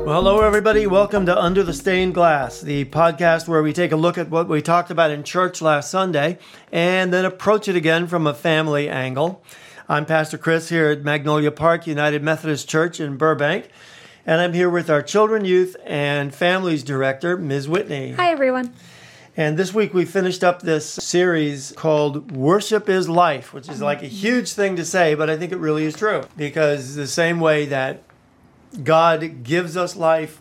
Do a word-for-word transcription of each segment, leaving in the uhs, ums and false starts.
Well, hello, everybody. Welcome to Under the Stained Glass, the podcast where we take a look at what we talked about in church last Sunday and then approach it again from a family angle. I'm Pastor Chris here at Magnolia Park United Methodist Church in Burbank, and I'm here with our Children, Youth, and Families Director, Miz Whitney. Hi, everyone. And this week we finished up this series called Worship is Life, which is like a huge thing to say, but I think it really is true. Because the same way that God gives us life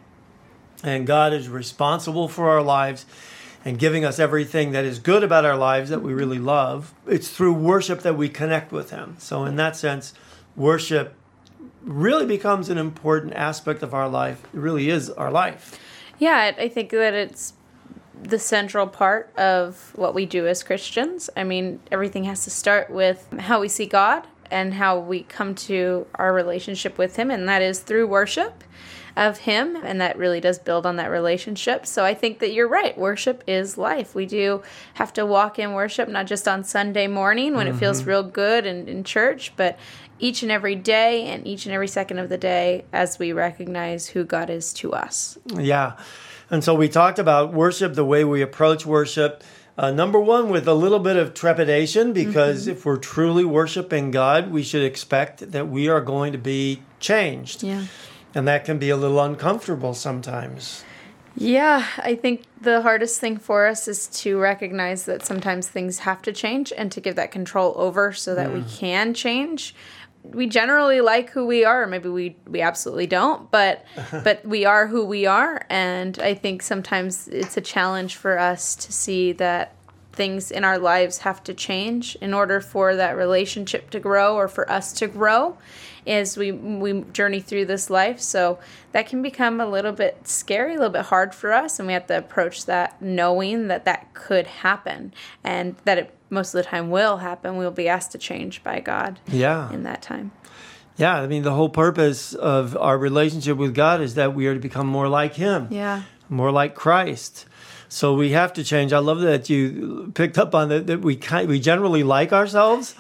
and God is responsible for our lives and giving us everything that is good about our lives that we really love, it's through worship that we connect with Him. So in that sense, worship really becomes an important aspect of our life. It really is our life. Yeah, I think that it's the central part of what we do as Christians. I mean, everything has to start with how we see God and how we come to our relationship with Him, and that is through worship of Him, and that really does build on that relationship. So I think that you're right. Worship is life. We do have to walk in worship, not just on Sunday morning when mm-hmm. it feels real good and in church, but each and every day and each and every second of the day as we recognize who God is to us. Yeah. And so we talked about worship, the way we approach worship. Uh, number one, with a little bit of trepidation, because mm-hmm. if we're truly worshiping God, we should expect that we are going to be changed. Yeah. And that can be a little uncomfortable sometimes. Yeah, I think the hardest thing for us is to recognize that sometimes things have to change and to give that control over so that mm. we can change. We generally like who we are. Maybe we, we absolutely don't, but but we are who we are. And I think sometimes it's a challenge for us to see that things in our lives have to change in order for that relationship to grow or for us to grow as we we journey through this life. So that can become a little bit scary, a little bit hard for us, and we have to approach that knowing that that could happen and that it most of the time will happen. We'll be asked to change by God yeah. in that time. Yeah, I mean, the whole purpose of our relationship with God is that we are to become more like Him, yeah, more like Christ. So we have to change. I love that you picked up on that, that we kind, we generally like ourselves.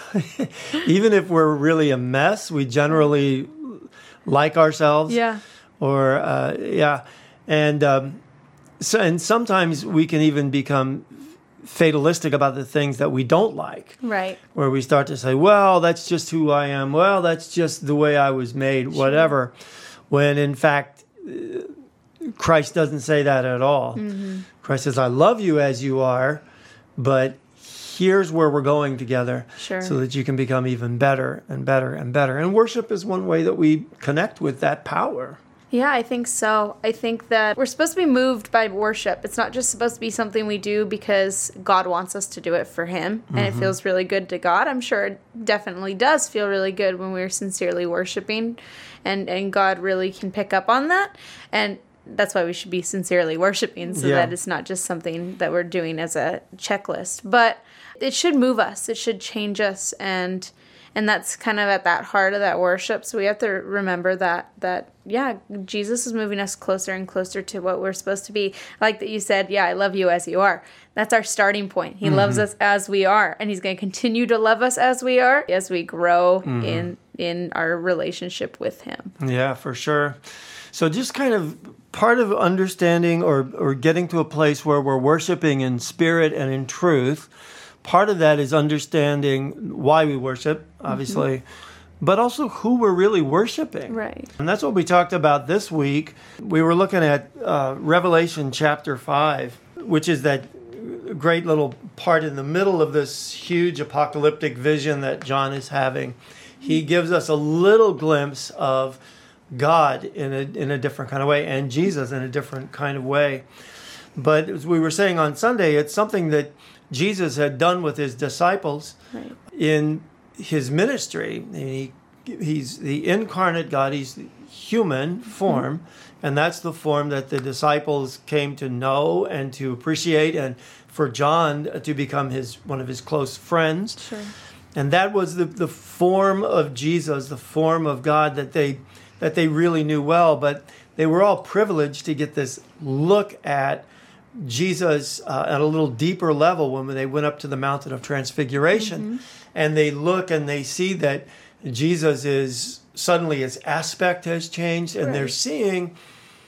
Even if we're really a mess, we generally like ourselves. Yeah. Or, uh, yeah. And, um, so, and sometimes we can even become fatalistic about the things that we don't like. Right. Where we start to say, well, that's just who I am. Well, that's just the way I was made, sure. whatever. When in fact, Christ doesn't say that at all. Mm-hmm. Christ says, I love you as you are, but here's where we're going together sure. so that you can become even better and better and better. And worship is one way that we connect with that power. Yeah, I think so. I think that we're supposed to be moved by worship. It's not just supposed to be something we do because God wants us to do it for Him, and mm-hmm. it feels really good to God. I'm sure it definitely does feel really good when we're sincerely worshiping, and, and God really can pick up on that. And that's why we should be sincerely worshiping, so yeah. that it's not just something that we're doing as a checklist. But it should move us. It should change us, and and that's kind of at that heart of that worship. So we have to remember that, that yeah, Jesus is moving us closer and closer to what we're supposed to be. Like that you said, yeah, I love you as you are. That's our starting point. He mm-hmm. loves us as we are, and He's going to continue to love us as we are as we grow mm-hmm. in in our relationship with Him. Yeah, for sure. So just kind of part of understanding or, or getting to a place where we're worshiping in spirit and in truth, part of that is understanding why we worship, obviously, mm-hmm. but also who we're really worshiping. Right. And that's what we talked about this week. We were looking at uh, Revelation chapter five, which is that great little part in the middle of this huge apocalyptic vision that John is having. He gives us a little glimpse of God in a in a different kind of way, and Jesus in a different kind of way. But as we were saying on Sunday, it's something that Jesus had done with His disciples right. in His ministry. He, he's the incarnate God. He's the human form, mm-hmm. and that's the form that the disciples came to know and to appreciate, and for John to become his one of his close friends. Sure. And that was the, the form of Jesus, the form of God that they that they really knew well, but they were all privileged to get this look at Jesus uh, at a little deeper level when they went up to the mountain of transfiguration. Mm-hmm. And they look and they see that Jesus is suddenly his aspect has changed, and Right. they're seeing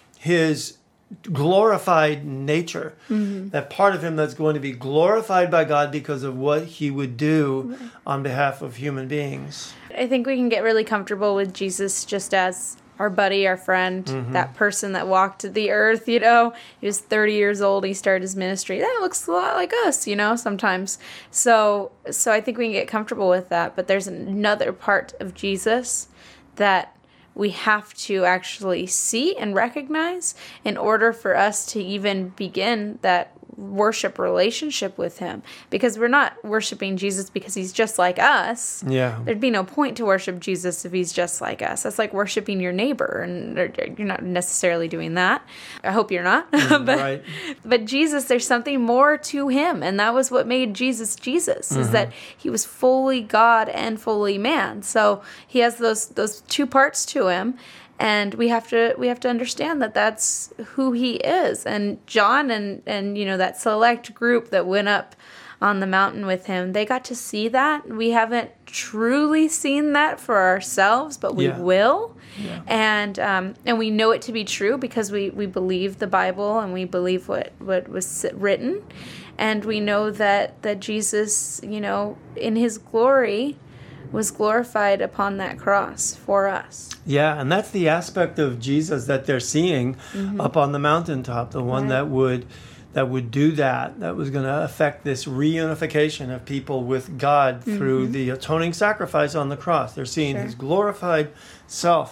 his glorified nature, Mm-hmm. that part of him that's going to be glorified by God because of what he would do Right. on behalf of human beings. I think we can get really comfortable with Jesus just as our buddy, our friend, Mm-hmm. that person that walked the earth, you know. He was thirty years old, he started his ministry. That looks a lot like us, you know, sometimes. So so I think we can get comfortable with that, but there's another part of Jesus that we have to actually see and recognize in order for us to even begin that worship relationship with him, because we're not worshiping Jesus because he's just like us. Yeah. There'd be no point to worship Jesus if he's just like us. That's like worshiping your neighbor, and you're not necessarily doing that. I hope you're not. but, right. but Jesus, there's something more to him, and that was what made Jesus Jesus, is that he was fully God and fully man. So he has those those two parts to him. And we have to we have to understand that that's who he is. And John and, and you know that select group that went up on the mountain with him, they got to see that. We haven't truly seen that for ourselves, but we Yeah. will. Yeah. And um, and we know it to be true because we, we believe the Bible and we believe what, what was written. And we know that, that Jesus, you know, in his glory, was glorified upon that cross for us. Yeah, and that's the aspect of Jesus that they're seeing Mm-hmm. up on the mountaintop, the one Right. that would that would do that, that was going to affect this reunification of people with God through the atoning sacrifice on the cross. They're seeing Mm-hmm. Sure. his glorified self.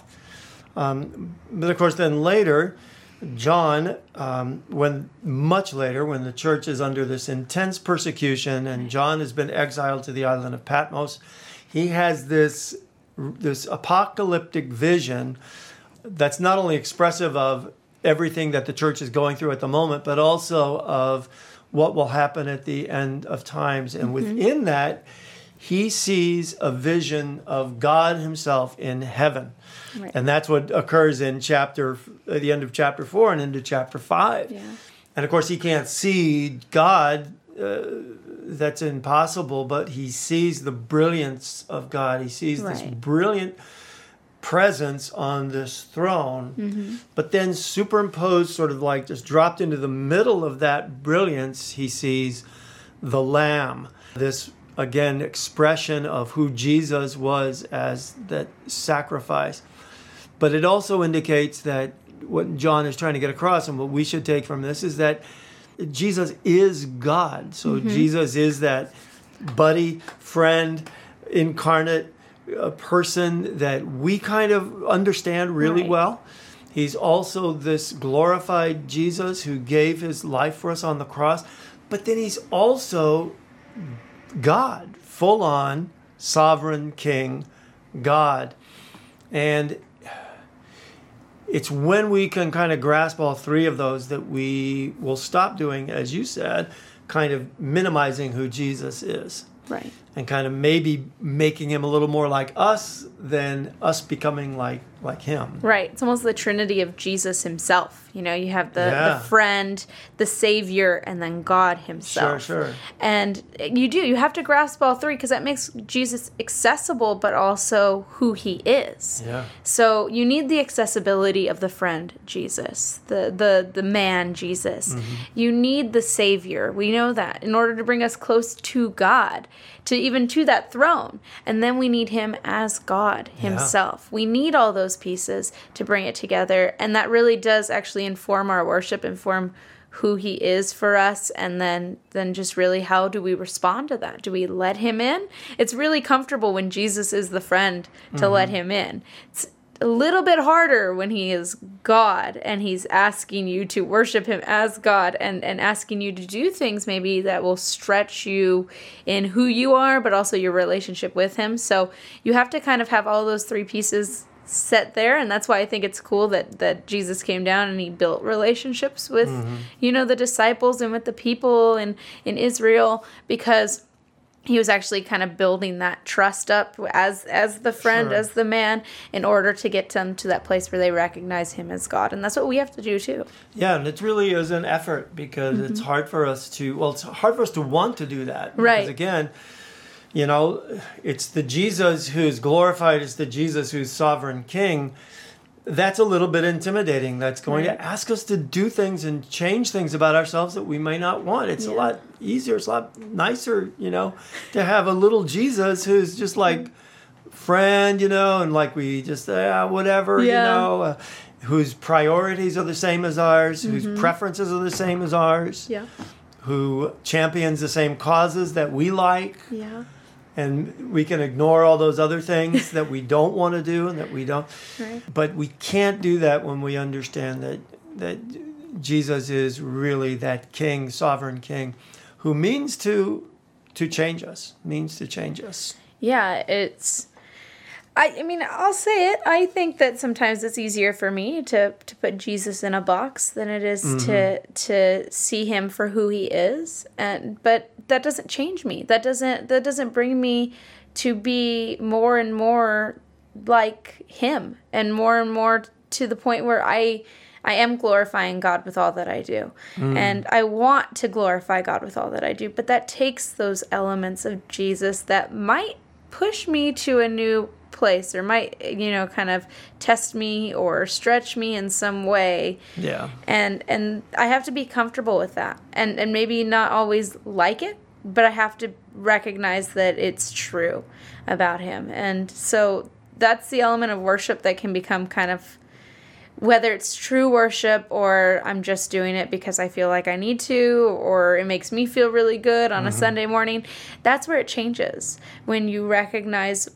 Um, but of course, then later, John, um, when much later, when the church is under this intense persecution and John has been exiled to the island of Patmos, he has this this apocalyptic vision that's not only expressive of everything that the church is going through at the moment, but also of what will happen at the end of times. And within that, he sees a vision of God himself in heaven. Right. And that's what occurs in chapter, at the end of chapter four and into chapter five. Yeah. And of course, he can't see God. Uh, that's impossible, but he sees the brilliance of God. He sees this Right. brilliant presence on this throne, Mm-hmm. but then superimposed, sort of like just dropped into the middle of that brilliance, he sees the Lamb. This, again, expression of who Jesus was as that sacrifice. But it also indicates that what John is trying to get across, and what we should take from this, is that Jesus is God. So Mm-hmm. Jesus is that buddy, friend, incarnate uh, person that we kind of understand really Right. well. He's also this glorified Jesus who gave his life for us on the cross. But then he's also God, full on, sovereign King, God. And it's when we can kind of grasp all three of those that we will stop doing, as you said, kind of minimizing who Jesus is. Right. And kind of maybe making him a little more like us than us becoming like like him. Right. It's almost the trinity of Jesus himself. You know, you have the, Yeah. the friend, the savior, and then God himself. Sure, sure. And you do. You have to grasp all three because that makes Jesus accessible, but also who he is. Yeah. So you need the accessibility of the friend Jesus, the the the man Jesus. Mm-hmm. You need the savior. We know that in order to bring us close to God, to even to that throne. And then we need him as God himself. We need all those pieces to bring it together. And that really does actually inform our worship, inform who he is for us, and then then just really how do we respond to that? Do we let him in? It's really comfortable when Jesus is the friend to Mm-hmm. let him in. It's a little bit harder when he is God and he's asking you to worship him as God and, and asking you to do things maybe that will stretch you in who you are, but also your relationship with him. So you have to kind of have all those three pieces set there, and that's why I think it's cool that that Jesus came down and he built relationships with Mm-hmm. you know the disciples and with the people in in Israel, because he was actually kind of building that trust up as as the friend, Sure. as the man, in order to get them to that place where they recognize him as God. And that's what we have to do too. Yeah, and it really is an effort because it's hard for us to, well, it's hard for us to want to do that. Because Right. again, You know, it's the Jesus who's glorified, it's the Jesus who's sovereign king. That's a little bit intimidating. That's going right. to ask us to do things and change things about ourselves that we may not want. It's yeah. a lot easier, it's a lot nicer, you know, to have a little Jesus who's just like friend, you know, and like we just, uh, whatever, yeah. you know, uh, whose priorities are the same as ours, mm-hmm. whose preferences are the same as ours, yeah. who champions the same causes that we like. Yeah. And we can ignore all those other things that we don't want to do and that we don't. Right. But we can't do that when we understand that that Jesus is really that king, sovereign king, who means to to change us, means to change us. Yeah, it's... I, I mean, I'll say it. I think that sometimes it's easier for me to, to put Jesus in a box than it is mm-hmm. to to see him for who he is. And but that doesn't change me. That doesn't that doesn't bring me to be more and more like him, and more and more to the point where I I am glorifying God with all that I do. Mm. And I want to glorify God with all that I do, but that takes those elements of Jesus that might push me to a new place, or might, you know, kind of test me or stretch me in some way. Yeah. And and I have to be comfortable with that. And and maybe not always like it, but I have to recognize that it's true about him. And so that's the element of worship that can become kind of, whether it's true worship or I'm just doing it because I feel like I need to, or it makes me feel really good on mm-hmm. a Sunday morning, that's where it changes. When you recognize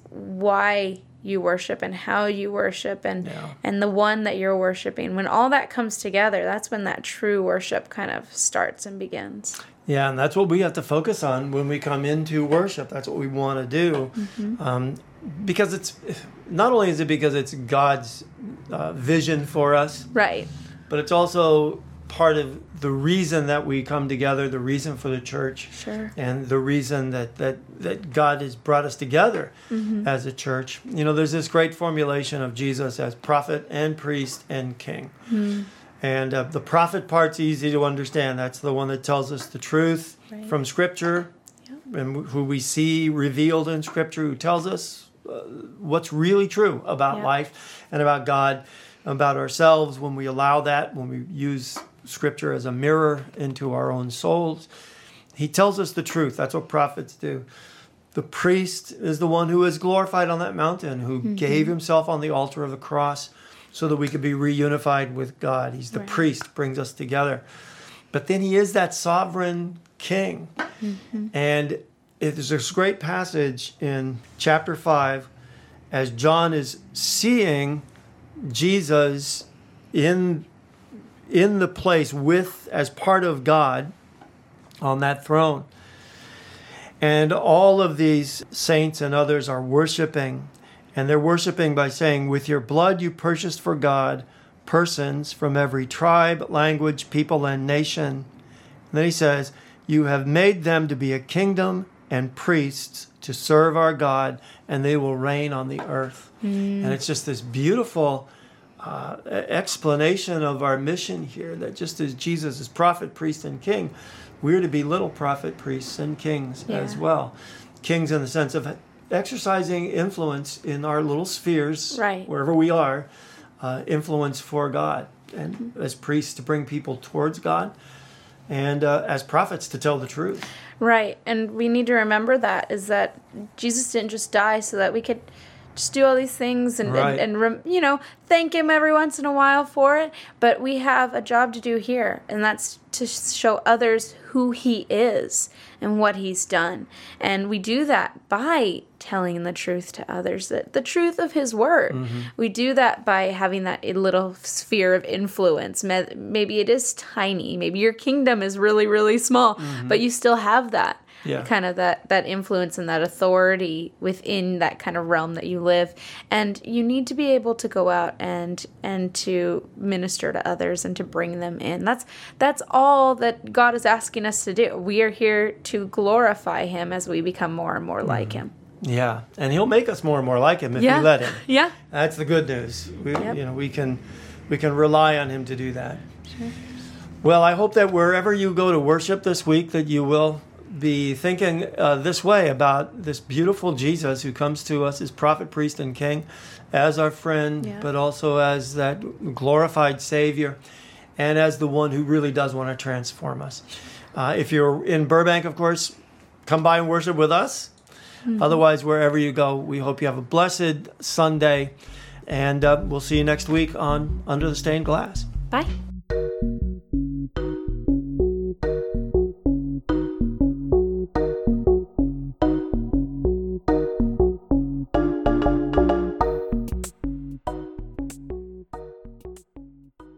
why you worship and how you worship and yeah. and the one that you're worshiping. When all that comes together, that's when that true worship kind of starts and begins. Yeah, and that's what we have to focus on when we come into worship. That's what we want to do. Mm-hmm. Um, because it's, not only is it because it's God's uh, vision for us, right, but it's also part of the reason that we come together, the reason for the church, sure, and the reason that, that, that God has brought us together mm-hmm. as a church. You know, there's this great formulation of Jesus as prophet and priest and king. Mm. And uh, the prophet part's easy to understand. That's the one that tells us the truth right. from Scripture, yeah. and who we see revealed in Scripture, who tells us uh, what's really true about yeah. life and about God, about ourselves, when we allow that, when we use Scripture as a mirror into our own souls. He tells us the truth. That's what prophets do. The priest is the one who is glorified on that mountain, who mm-hmm. gave himself on the altar of the cross so that we could be reunified with God. He's the right. priest, brings us together. But then he is that sovereign king. Mm-hmm. And there's this great passage in chapter five as John is seeing Jesus in, in the place with, as part of God on that throne. And all of these saints and others are worshiping. And they're worshiping by saying, with your blood you purchased for God persons from every tribe, language, people, and nation. And then he says, you have made them to be a kingdom and priests to serve our God, and they will reign on the earth. Mm. And it's just this beautiful uh, explanation of our mission here, that just as Jesus is prophet, priest, and king, we're to be little prophet, priests, and kings yeah. as well. Kings in the sense of exercising influence in our little spheres, right. wherever we are, uh, influence for God. And mm-hmm. as priests to bring people towards God, and uh, as prophets to tell the truth. Right. And we need to remember that, is that Jesus didn't just die so that we could just do all these things and, right. and, and, you know, thank him every once in a while for it. But we have a job to do here, and that's to show others who he is and what he's done. And we do that by telling the truth to others, that the truth of his word. Mm-hmm. We do that by having that little sphere of influence. Maybe it is tiny. Maybe your kingdom is really, really small, mm-hmm. but you still have that. Yeah. Kind of that, that influence and that authority within that kind of realm that you live. And you need to be able to go out and and to minister to others and to bring them in. That's that's all that God is asking us to do. We are here to glorify him as we become more and more mm. like him. Yeah, and he'll make us more and more like him if yeah. we let him. Yeah. That's the good news. We, yep. you know, we can we can rely on him to do that. Sure. Well, I hope that wherever you go to worship this week, that you will be thinking uh, this way about this beautiful Jesus who comes to us as prophet, priest, and king, as our friend, Yeah. but also as that glorified Savior, and as the one who really does want to transform us. Uh, if you're in Burbank, of course, come by and worship with us. Mm-hmm. Otherwise, wherever you go, we hope you have a blessed Sunday. And uh, we'll see you next week on Under the Stained Glass. Bye.